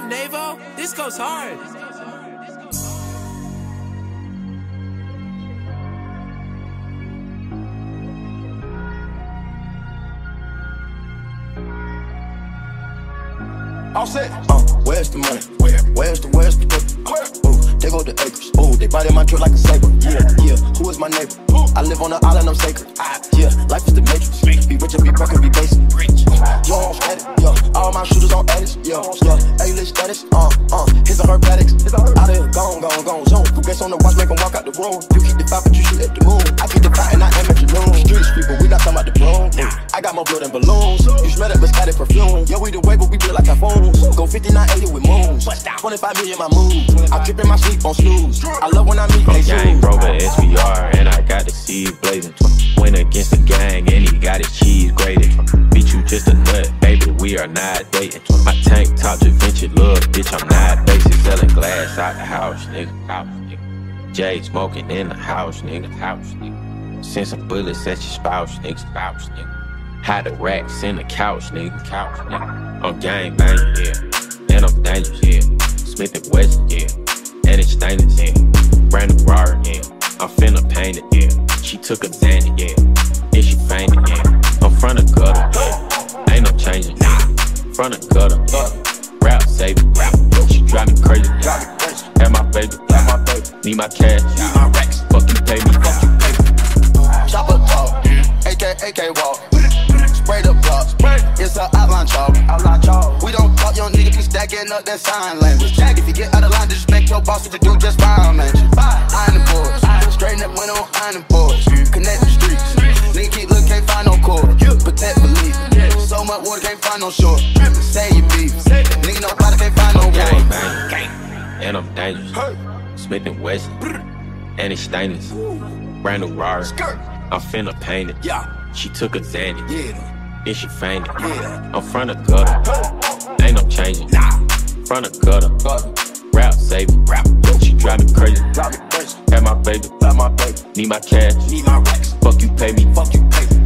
Damn, Navo, this goes hard. All set. Where's the money? Where's the ooh, they go the acres. Ooh, they bite in my truck like a saber. Yeah, who is my neighbor? I live on the island, I'm sacred. Yeah, life is the matrix. Be rich and be broke and be basic. Yo, on edit. Yeah, all my shooters on edits. Yeah, A-list status. His and her paddocks. Out of here, gone, zone. Progress on the watch, make them walk out the room. You keep the fight, but you shoot at the moon. I keep the fight and I am at your noon. Streets people, we not talking about the broom. I got more blood than balloons. You smell that static perfume. Yeah, we the way, but we build like typhoons. Go 5980 with moons. 25 million my moves. I trip in my sleep on snooze. I love when I meet they gang Rover SVR and I got the seed blazing. Went against the gang and he got his cheese grated. Beat you just a nut, baby, we are not dating. My tank top to venture, look, bitch, I'm not basic. Selling glass out the house, nigga. Jay smoking in the house, nigga. Send some bullets at your spouse, nigga. Hide the racks in the couch, nigga. I'm gang banging, yeah. And I'm dangerous, yeah. Smith & Wesson, yeah. And it's stainless, yeah. Brand new Rari, yeah. I'm finna paint it, yeah. She took a Xanny, yeah. And she fainted, yeah. I'm front of gutter, yeah. Ain't no changing, yeah. Front of gutter, yeah. Rap saving, yeah. She drive me crazy, yeah. Have my baby, need my cash, need my racks. Fuck you, pay me, fuck you, pay me. Chopper talk, AK walk. Spray the block, it's a outline chalk. We don't talk, young nigga be stacking up that sign language. If you get out of line, disrespect your boss, what you do just fine, man. Iron boards, straighten up when on iron boards. Connect the streets, nigga keep looking, can't find no cord. Protect, believe, so much water, can't find no shore. Say you beef, nigga nobody can't find no gang bang, and I'm dangerous. Smith & Wesson, and it's stainless. Brand new Rari, I'm finna paint it. She took a Xanny, then she fainted. I'm front of gutter, ain't no changing. Front of gutter, rap saving. She drive me crazy. Have my baby, need my cash. Fuck you, pay me.